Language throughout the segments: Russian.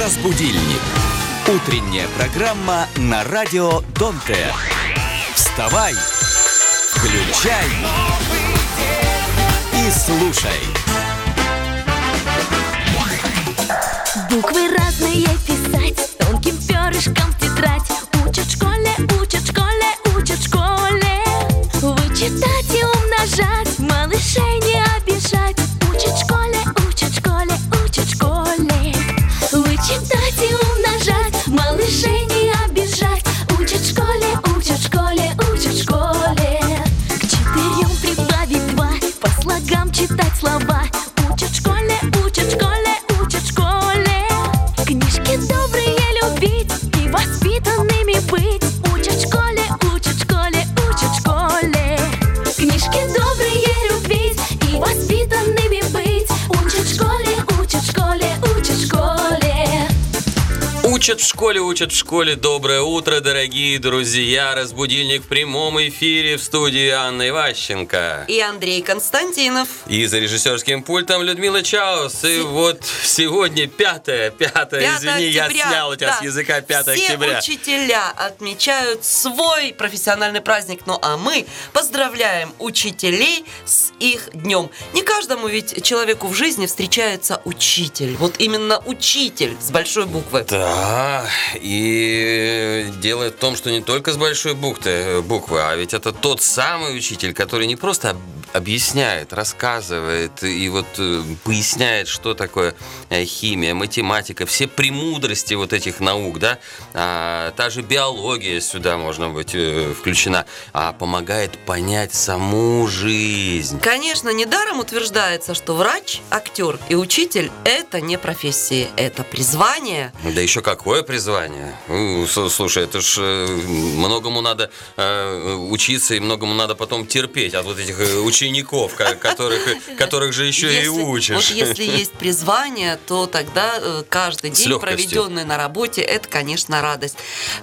Разбудильник. Утренняя программа на радио Дон-Т. Вставай, включай и слушай. Буквы разные писать тонким перышком в тетрадь. Учат в школе, учат в школе, учат в школе. Вычитать и умножать, малышей не обижать. Учат в школе, учат в школе, учат в школе. Вычитать и умножать, малышей не обижать. Учат в школе, учат в школе, учат в школе. К 4 прибавить 2, по слогам читать слова. Учат в школе, учат в школе, учат в школе. Книжки добрые любить и воспитанными быть. Учат в школе, учат в школе, учат в школе. Книжки добрые любить и воспитанными быть. Учат в школе, учат в школе, учат в школе. Учат в школе. Доброе утро, дорогие друзья. Разбудильник в прямом эфире в студии Анна Иващенко. И Андрей Константинов. И за режиссерским пультом Людмила Чаус. И вот сегодня 5 извини, я снял у тебя с языка 5 октября. Все учителя отмечают свой профессиональный праздник. Ну а мы поздравляем учителей с их днем. Не каждому ведь человеку в жизни встречается учитель. Вот именно учитель с большой буквы. Да, и дело в том, что не только с большой буквы, а ведь это тот самый учитель, который не просто объясняет, рассказывает и вот поясняет, что такое химия, математика, все премудрости вот этих наук, да, та же биология сюда можно быть включена, а помогает понять саму жизнь. Конечно, недаром утверждается, что врач, актер и учитель – это не профессии, это призвание. Да еще какое призвание? Слушай, это ж многому надо учиться и многому надо потом терпеть от вот этих учеников, которых же еще и учишь. Вот если есть призвание, то тогда каждый день, проведенный на работе, это, конечно, радость.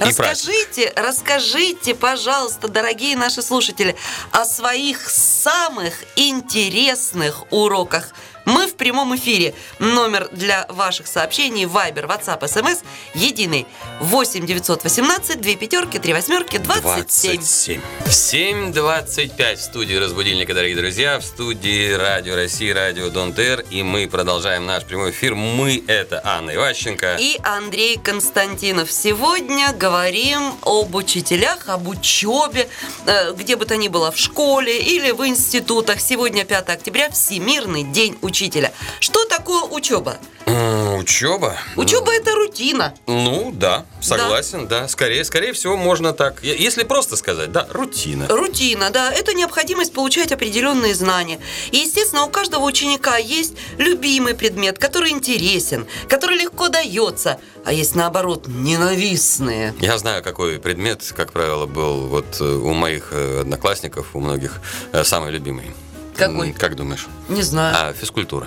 Расскажите, пожалуйста, дорогие наши слушатели, о своих самых интересных уроках. Мы в прямом эфире. Номер для ваших сообщений Viber, WhatsApp, SMS единый. 8 918 2 пятерки 3 восьмерки 27. 7:25 в студии Разбудильника, дорогие друзья. В студии Радио России, Радио Дон-Т. И мы продолжаем наш прямой эфир. Мы — это Анна Иващенко и Андрей Константинов. Сегодня говорим об учителях, об учебе, где бы то ни было, в школе или в институтах. Сегодня 5 октября, Всемирный день учителя. Что такое учеба? Учеба? Учеба – это рутина. Ну, да, согласен, да. Скорее всего, можно так. Если просто сказать, да, рутина. Рутина, да. Это необходимость получать определенные знания. И, естественно, у каждого ученика есть любимый предмет, который интересен, который легко дается. А есть, наоборот, ненавистные. Я знаю, какой предмет, как правило, был вот у моих одноклассников, у многих самый любимый. Какой? Как думаешь? Не знаю. Физкультура.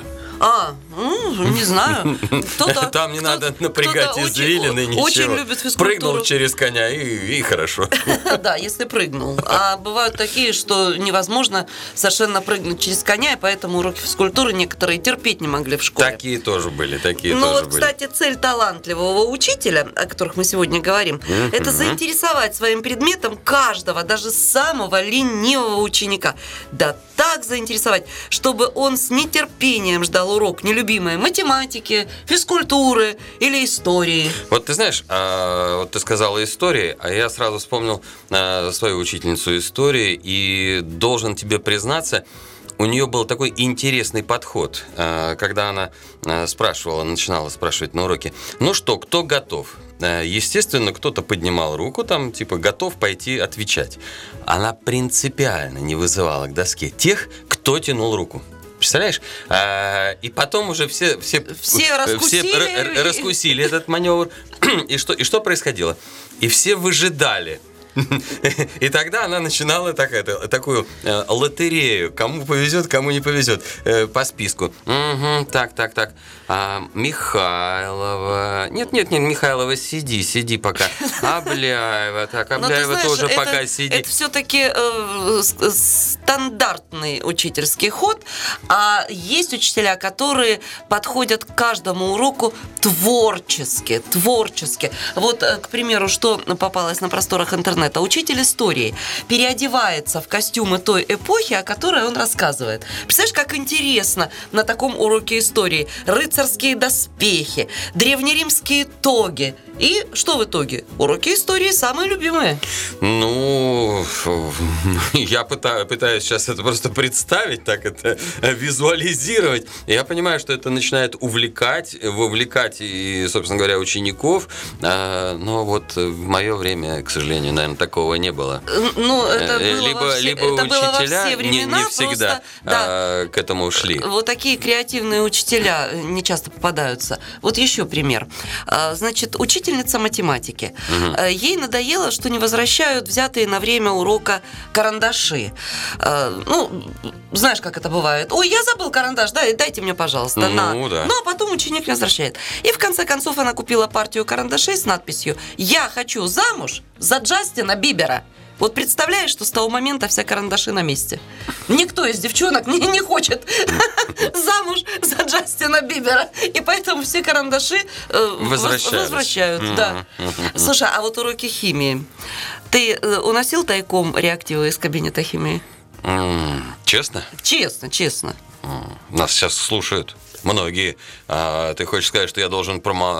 Не знаю. Там не надо напрягать извилины, ничего. Очень любит физкультуру. Прыгнул через коня и хорошо. Да, если прыгнул. А бывают такие, что невозможно совершенно прыгнуть через коня, и поэтому уроки физкультуры некоторые терпеть не могли в школе. Такие тоже были, кстати, цель талантливого учителя, о которых мы сегодня говорим, это заинтересовать своим предметом каждого, даже самого ленивого ученика. Да так заинтересовать, чтобы он с нетерпением ждал урок нелюбимой математики, физкультуры или истории. Вот ты знаешь, вот ты сказала истории, а я сразу вспомнил свою учительницу истории и должен тебе признаться, у нее был такой интересный подход, когда она начинала спрашивать на уроке: ну что, кто готов? Естественно, кто-то поднимал руку, там, типа, готов пойти отвечать. Она принципиально не вызывала к доске тех, кто тянул руку. Представляешь? И потом уже все раскусили этот маневр. И что происходило? И все выжидали. И тогда она начинала такую лотерею. Кому повезет, кому не повезет. По списку. Угу, так. Михайлова. Нет, Михайлова, сиди пока. Абляева. Так, Абляева тоже пока сиди. Это все-таки стандартный учительский ход. А есть учителя, которые подходят к каждому уроку творчески. Вот, к примеру, что попалось на просторах интернета. Учитель истории переодевается в костюмы той эпохи, о которой он рассказывает. Представляешь, как интересно на таком уроке истории. Рыцарские доспехи, древнеримские тоги. И что в итоге? Уроки истории самые любимые. Ну, я пытаюсь сейчас это просто представить, так это визуализировать. Я понимаю, что это начинает вовлекать и, собственно говоря, учеников. Но вот в мое время, к сожалению, наверное, такого не было. Ну, это было либо это учителя было во все времена, не всегда просто, к этому шли. Вот такие креативные учителя не часто попадаются. Вот еще пример. Значит, учительница математики. Угу. Ей надоело, что не возвращают взятые на время урока карандаши. Ну, знаешь, как это бывает. Ой, я забыл карандаш, дайте мне, пожалуйста, на. Да. Ну, а потом ученик не возвращает. И в конце концов она купила партию карандашей с надписью «Я хочу замуж за Джастина Бибера». Вот представляешь, что с того момента все карандаши на месте. Никто из девчонок не хочет замуж за Джастина Бибера. И поэтому все карандаши возвращают. Да. Слушай, а вот уроки химии. Ты уносил тайком реактивы из кабинета химии? Честно? Честно. Нас сейчас слушают многие. Ты хочешь сказать, что я должен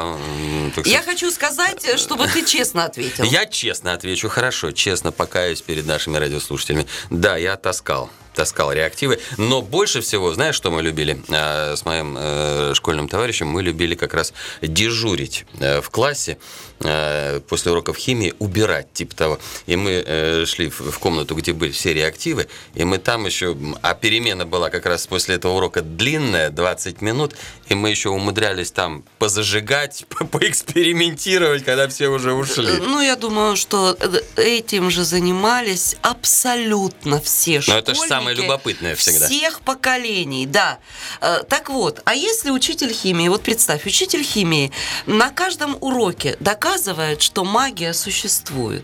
Я хочу сказать, чтобы ты честно ответил. Я честно отвечу, хорошо, честно покаюсь перед нашими радиослушателями. Да, я таскал реактивы, но больше всего, знаешь, что мы любили с моим школьным товарищем? Мы любили как раз дежурить в классе после уроков химии, убирать, типа того. И мы шли в комнату, где были все реактивы, и мы там еще, а перемена была как раз после этого урока длинная, 20 минут, и мы еще умудрялись там позажигать, поэкспериментировать, когда все уже ушли. Ну, я думаю, что этим же занимались абсолютно все школьники. Но это же самое любопытное всегда. Всех поколений, да. Так вот, а если учитель химии, вот представь, учитель химии на каждом уроке доказывает, что магия существует.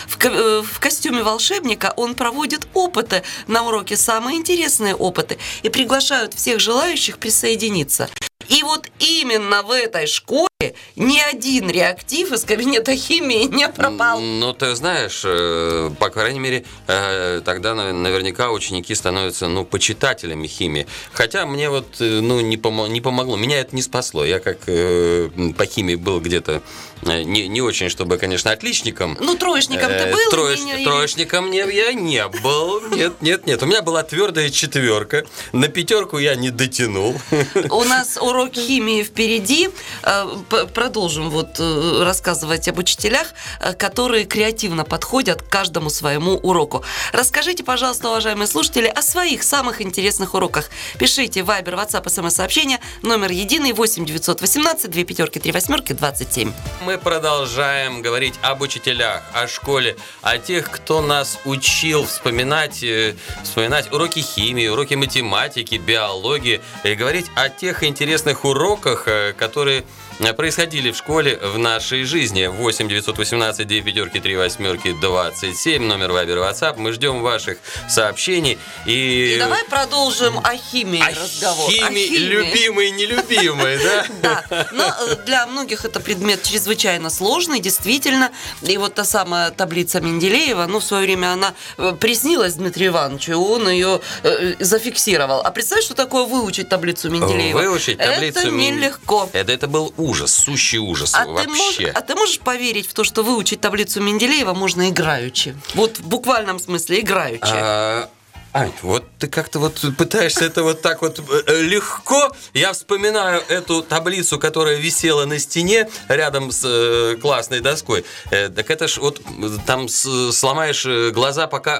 В костюме волшебника он проводит опыты на уроке, самые интересные опыты, и приглашают всех желающих присоединиться. И вот именно в этой школе ни один реактив из кабинета химии не пропал. Ну, ты знаешь, по крайней мере, тогда наверняка ученики становятся, почитателями химии. Хотя мне вот, не помогло. Меня это не спасло. Я как по химии был где-то не очень, чтобы, конечно, отличником. Ну, троечником ты был? Троечником я не был. Нет. У меня была твердая 4. На 5 я не дотянул. У нас урок химии впереди. Продолжим рассказывать об учителях, которые креативно подходят к каждому своему уроку. Расскажите, пожалуйста, уважаемые слушатели, о своих самых интересных уроках. Пишите в Viber, WhatsApp, SMS-сообщения. Номер единый 8 918 2 5 3 8 27. Мы продолжаем говорить об учителях, о школе, о тех, кто нас учил вспоминать уроки химии, уроки математики, биологии, и говорить о тех интересных уроках, которые происходили в школе в нашей жизни. 8 918 2 5 3 8 27, номер Viber, WhatsApp. Мы ждем ваших сообщений. И давай продолжим о химии разговор. Химии, любимый, нелюбимый, да? Да, но для многих это предмет чрезвычайно сложный, действительно. И вот та самая таблица Менделеева, в свое время она приснилась Дмитрию Ивановичу, и он ее зафиксировал. А представь, что такое выучить таблицу Менделеева? Выучить таблицу это нелегко. Это был ужас, сущий ужас вообще. Ты можешь поверить в то, что выучить таблицу Менделеева можно играючи? Вот в буквальном смысле играючи. Ань, вот ты как-то пытаешься это так легко. Я вспоминаю эту таблицу, которая висела на стене рядом с классной доской. Так это ж там сломаешь глаза, пока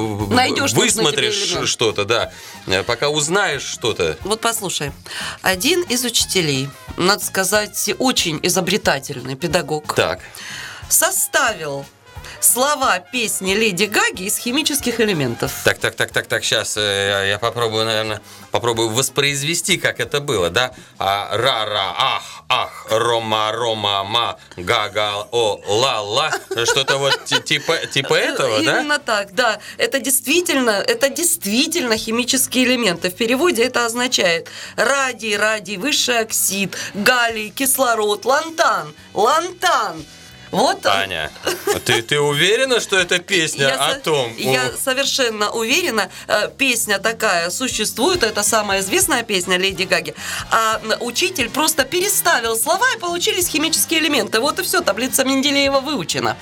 высмотришь что-то, да. Пока узнаешь что-то. Вот послушай. Один из учителей, надо сказать, очень изобретательный педагог. Так. Составил слова песни Леди Гаги из химических элементов. Так, сейчас я попробую, наверное, воспроизвести, как это было, да? Ра-ра, ах, рома, ма, га-га, о, ла-ла. Что-то вот типа этого, да? Именно так, да. Это действительно химические элементы. В переводе это означает радий, высший оксид, галлий, кислород, лантан. Вот. Аня, ты уверена, что это песня о том? Я совершенно уверена. Песня такая существует, это самая известная песня Леди Гаги. А учитель просто переставил слова, и получились химические элементы. Вот и все, таблица Менделеева выучена.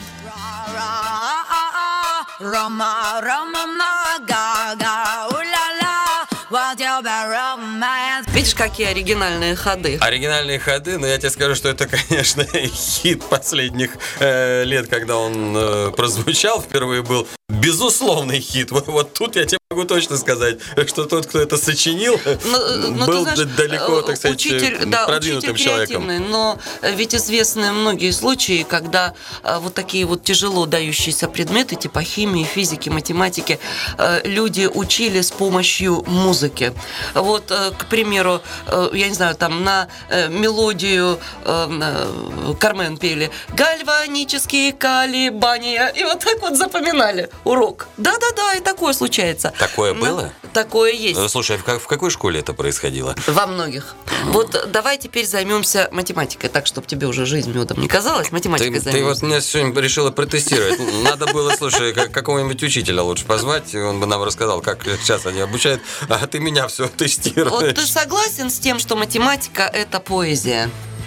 Видишь, какие оригинальные ходы? Оригинальные ходы, но я тебе скажу, что это, конечно, хит последних лет, когда он прозвучал впервые, был безусловный хит. Вот тут я тебе могу точно сказать, что тот, кто это сочинил, был далеко, так сказать, продвинутым человеком. Но ведь известны многие случаи, когда вот такие вот тяжело дающиеся предметы, типа химии, физики, математики, люди учили с помощью музыки. Вот, к примеру, я не знаю, там на мелодию Кармен пели «Гальванические колебания», и вот так вот запоминали урок. Да, и такое случается. Такое было? Такое есть. Слушай, в какой школе это происходило? Во многих. Вот давай теперь займемся математикой, так, чтобы тебе уже жизнь медом не казалась. Математикой займемся. Ты вот меня сегодня решила протестировать. Надо было, слушай, какого-нибудь учителя лучше позвать, он бы нам рассказал, как сейчас они обучают, а ты меня все тестируешь. Вот ты согласен с тем, что математика – это поэзия?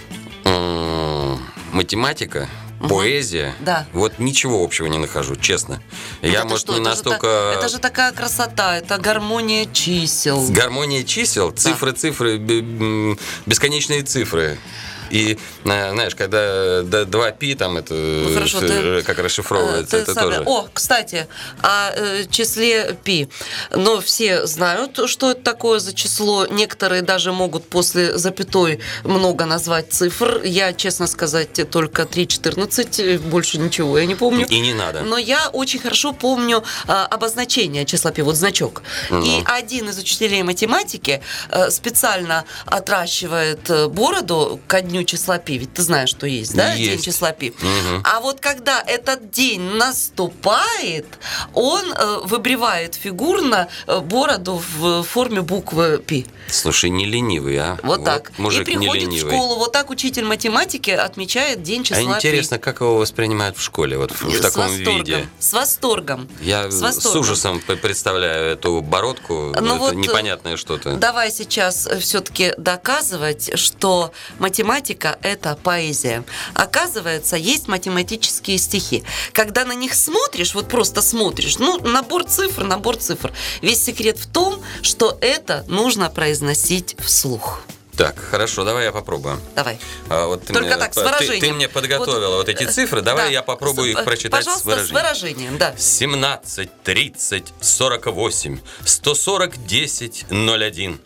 Математика? Поэзия? Да. Вот ничего общего не нахожу, честно. Я, это может, что? не настолько... Это же такая красота, это гармония чисел. Гармония чисел? Цифры, бесконечные цифры. И, знаешь, когда 2π, там это хорошо, как расшифровывается, это тоже. О, кстати, о числе π. Но все знают, что это такое за число. Некоторые даже могут после запятой много назвать цифр. Я, честно сказать, только 3,14, больше ничего я не помню. И не надо. Но я очень хорошо помню обозначение числа π, вот значок. И один из учителей математики специально отращивает бороду ко дню числа π, ведь ты знаешь, что есть, да, есть. день числа π. А вот когда этот день наступает, он выбривает фигурно бороду в форме буквы π. Слушай, не ленивый, а? Вот так. Мужик и приходит не в школу, вот так учитель математики отмечает день числа π. А интересно, как его воспринимают в школе, вот в таком виде? С восторгом. Я с ужасом представляю эту бородку, это вот непонятное что-то. Давай сейчас все-таки доказывать, что математика – это поэзия. Оказывается, есть математические стихи. Когда на них смотришь, вот просто смотришь, набор цифр. Весь секрет в том, что это нужно произносить вслух. Так, хорошо, давай я попробую. Давай. Вот Только так, с выражением. Ты мне подготовила вот эти цифры, давай я попробую их прочитать с выражением. Пожалуйста, с выражением, да. 17, 30, 48, 140, 10, 01,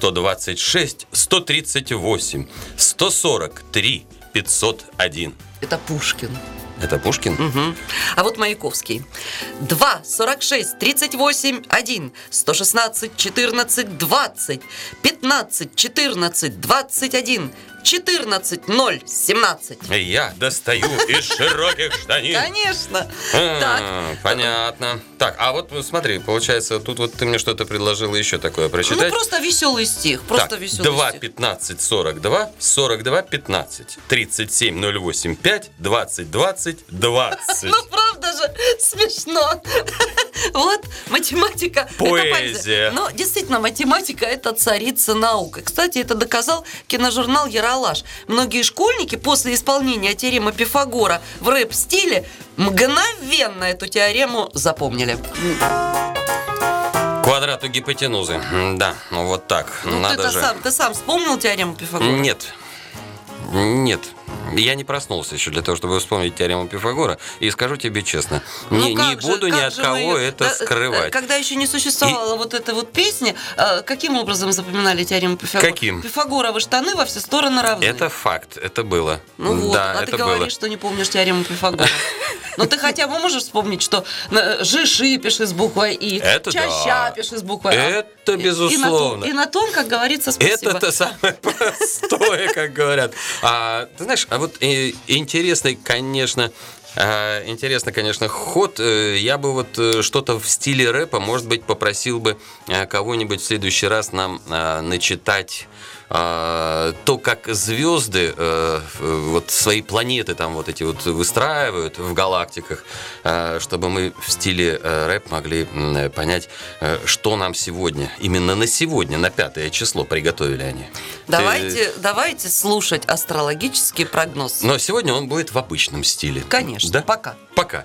126, 138, 143, 501. Это Пушкин. Это Пушкин? Угу. А вот Маяковский. 2, 46, 38, 1, 116, 14, 20, 15, 14, 21, 14, 0, 17. Я достаю из широких штанин. Конечно. Понятно. Так, а вот смотри, получается, тут вот ты мне что-то предложила еще такое прочитать. Просто веселый стих. Так, 2, 15, 42, 42, 15, 37, 08, 5, 20, 20, 20. Ну, правда же, смешно. Вот, математика. Поэзия. Но действительно, математика – это царица наук. И, кстати, это доказал киножурнал «Ералаш». Многие школьники после исполнения теоремы Пифагора в рэп-стиле мгновенно эту теорему запомнили. Квадрату гипотенузы. Да, вот так. Надо же. Ты сам вспомнил теорему Пифагора? Нет. Я не проснулся еще для того, чтобы вспомнить теорему Пифагора, и скажу тебе честно, не буду ни от кого это скрывать. Когда еще не существовала вот эта вот песня, каким образом запоминали теорему Пифагора? Каким? Пифагоровы штаны во все стороны равны. Это факт, это было. Ну вот, да, а это ты говоришь, было. что не помнишь теорему Пифагора. Но ты хотя бы можешь вспомнить, что жиши пиши с буквой И, Это чаща да. пиши с буквой А. Это безусловно. И на том, как говорится, спасибо. Это-то самое простое, как говорят. Ты знаешь, а вот интересный, конечно, ход. Я бы вот что-то в стиле рэпа, может быть, попросил бы кого-нибудь в следующий раз нам начитать то, как звезды вот свои планеты там вот эти вот выстраивают в галактиках, чтобы мы в стиле рэп могли понять, что нам сегодня, именно на сегодня, на 5 число приготовили они. Давайте слушать астрологический прогноз. Но сегодня он будет в обычном стиле. Конечно, да? пока. Пока.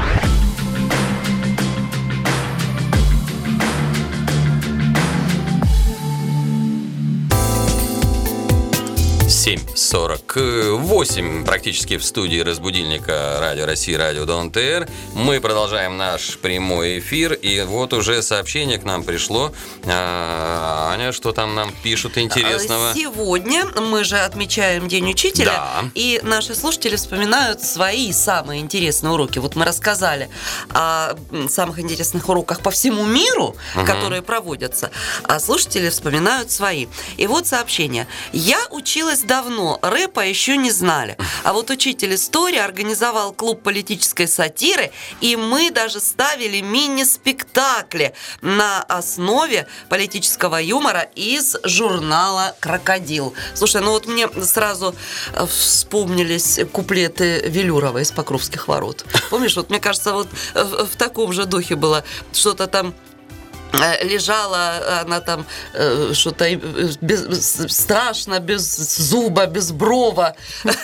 7:48 практически в студии разбудильника Радио России, Радио Дон ТР. Мы продолжаем наш прямой эфир. И вот уже сообщение к нам пришло. Аня, что там нам пишут интересного? Сегодня мы же отмечаем День учителя. Да. И наши слушатели вспоминают свои самые интересные уроки. Вот мы рассказали о самых интересных уроках по всему миру, которые проводятся. А слушатели вспоминают свои. И вот сообщение. Я училась давно, рэпа еще не знали. А вот учитель истории организовал клуб политической сатиры, и мы даже ставили мини-спектакли на основе политического юмора из журнала «Крокодил». Слушай, ну вот мне сразу вспомнились куплеты Велюрова из «Покровских ворот». Помнишь, вот мне кажется, вот в таком же духе было что-то там. Лежала она там что-то страшно, без зуба, без брова.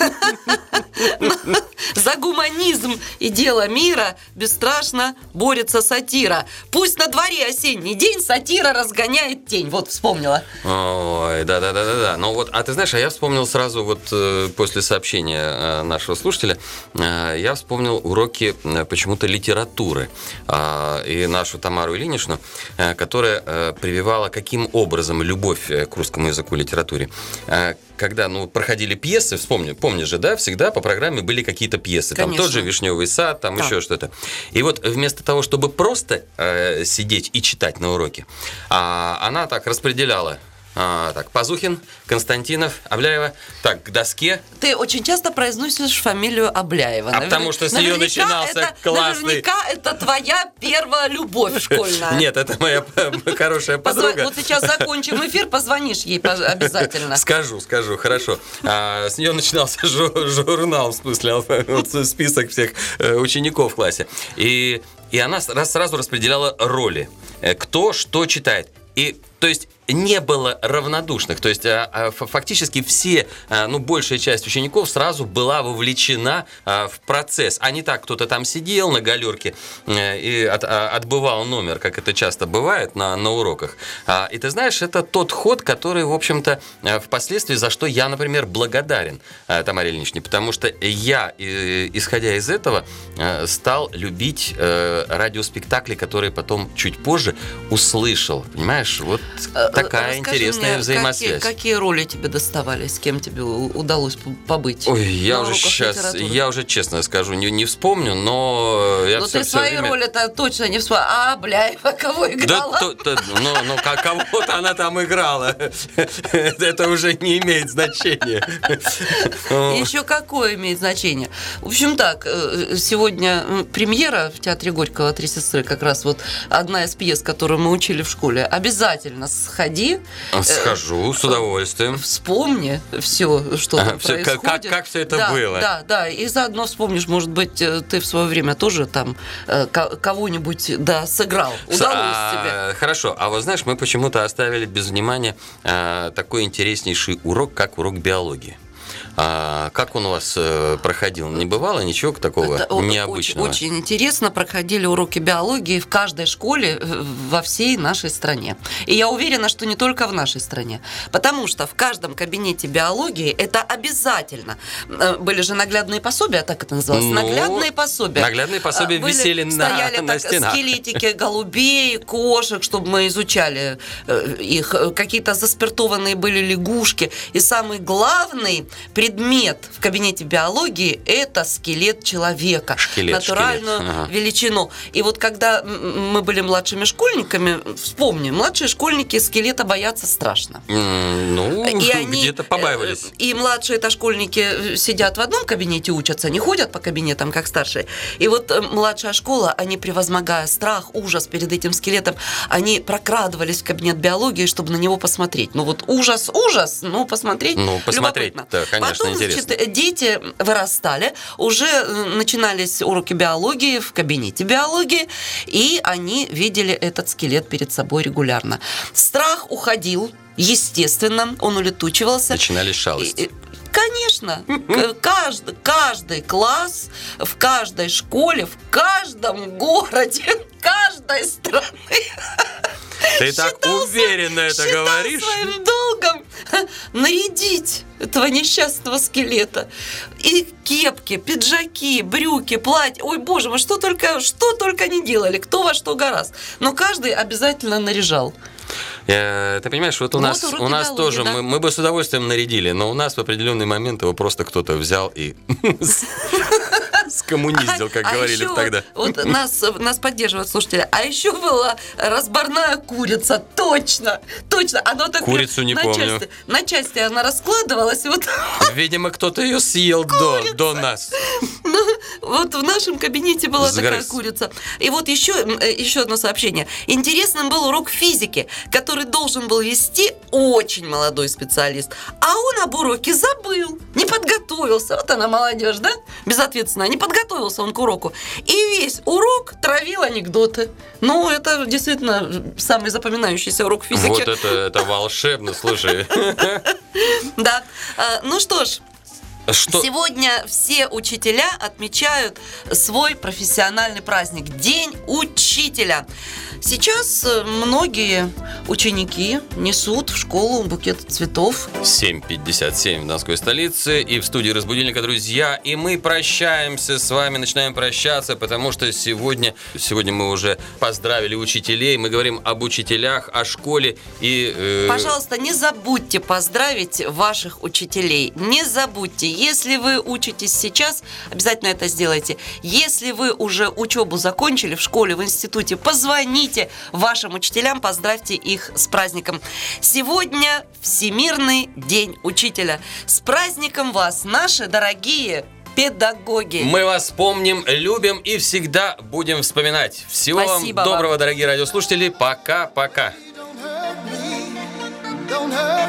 За гуманизм и дело мира бесстрашно борется сатира. Пусть на дворе осенний день сатира разгоняет тень. Вот, вспомнила. Ой, да. Ну вот, а ты знаешь, я вспомнил сразу вот после сообщения нашего слушателя, я вспомнил уроки почему-то литературы. И нашу Тамару Ильиничну, которая прививала каким образом любовь к русскому языку и литературе. Когда проходили пьесы, помнишь же, да, всегда по программе были какие-то пьесы. Конечно. Там тот же «Вишневый сад», там еще что-то. И вот вместо того, чтобы просто сидеть и читать на уроке, она так распределяла. Так, Пазухин, Константинов, Абляева. Так, к доске. Ты очень часто произносишь фамилию Абляева. Потому что с нее начинался классный... Наверняка это твоя первая любовь школьная. Нет, это моя хорошая подруга. Вот сейчас закончим эфир, позвонишь ей обязательно. Скажу, хорошо. С нее начинался журнал, в смысле, список всех учеников в классе. И она сразу распределяла роли. Кто что читает. И, то есть, не было равнодушных. То есть, фактически все, большая часть учеников сразу была вовлечена в процесс. А не так, кто-то там сидел на галерке и отбывал номер, как это часто бывает на уроках. И ты знаешь, это тот ход, который, в общем-то, впоследствии, за что я, например, благодарен Тамаре Ильиничне, потому что я, исходя из этого, стал любить радиоспектакли, которые потом чуть позже услышал. Понимаешь, вот такая интересная взаимосвязь. Какие роли тебе доставались? С кем тебе удалось побыть? Ой, я уже честно скажу, не вспомню, но я ты свои роли-то точно не вспомнил. А Абляева кого играла? Кого-то она там играла. Это уже не имеет значения. Еще какое имеет значение? В общем так, сегодня премьера в Театре Горького «Три сестры», как раз вот одна из пьес, которую мы учили в школе. Обязательно сходи. Схожу с удовольствием. Вспомни все, что там происходит. Как все это было. Да. И заодно вспомнишь, может быть, ты в свое время тоже там кого-нибудь сыграл. Удалось тебе. Хорошо. А вот знаешь, мы почему-то оставили без внимания такой интереснейший урок, как урок биологии. Как он у вас проходил? Не бывало ничего такого необычного? Очень интересно проходили уроки биологии в каждой школе во всей нашей стране. И я уверена, что не только в нашей стране. Потому что в каждом кабинете биологии это обязательно. Были же наглядные пособия, так это называлось. Наглядные пособия. Наглядные пособия висели на стенах. Скелетики голубей, кошек, чтобы мы изучали их. Какие-то заспиртованные были лягушки. И самый главный предмет в кабинете биологии – это скелет человека. Натуральную величину. И вот когда мы были младшими школьниками, вспомни, младшие школьники скелета боятся страшно. И они, где-то побаивались. И младшие-то школьники сидят в одном кабинете, учатся, не ходят по кабинетам, как старшие. И вот младшая школа, они, превозмогая страх, ужас перед этим скелетом, они прокрадывались в кабинет биологии, чтобы на него посмотреть. Ну вот ужас, посмотреть любопытно. Да, конечно, потом, интересно. Значит, дети вырастали, уже начинались уроки биологии в кабинете биологии, и они видели этот скелет перед собой регулярно. Страх уходил, естественно, он улетучивался. Начинались шалости. Конечно, каждый класс, в каждой школе, в каждом городе, каждой страны. Ты так уверенно это говоришь. Своим долгом нарядить этого несчастного скелета. И кепки, пиджаки, брюки, платья. Ой, боже мой, что только не делали, кто во что гораст. Но каждый обязательно наряжал. Ты понимаешь, вот у нас тоже, да? мы бы с удовольствием нарядили, но у нас в определенный момент его просто кто-то взял и скоммуниздил, как говорили тогда. Вот нас поддерживают слушатели. А еще была разборная курица, точно. Курицу не помню. На части она раскладывалась. Видимо, кто-то ее съел до нас. Вот в нашем кабинете была такая курица. И вот еще одно сообщение. Интересным был урок физики, который должен был вести очень молодой специалист. А он об уроке забыл, не подготовился. Вот она молодежь, да? Безответственно. Не подготовился он к уроку. И весь урок травил анекдоты. Ну, это действительно самый запоминающийся урок физики. Вот это волшебно, слушай. Да. Ну что ж. Сегодня все учителя отмечают свой профессиональный праздник – День учителя. Сейчас многие ученики несут в школу букет цветов. 7:57 в Донской столице. И в студии «Разбудильника», друзья. И мы прощаемся с вами, начинаем прощаться, потому что сегодня мы уже поздравили учителей. Мы говорим об учителях, о школе. И, пожалуйста, не забудьте поздравить ваших учителей. Не забудьте. Если вы учитесь сейчас, обязательно это сделайте. Если вы уже учебу закончили в школе, в институте, позвоните вашим учителям, поздравьте их с праздником. Сегодня Всемирный день учителя. С праздником вас, наши дорогие педагоги. Мы вас помним, любим и всегда будем вспоминать. Всего вам доброго, дорогие радиослушатели. Пока-пока.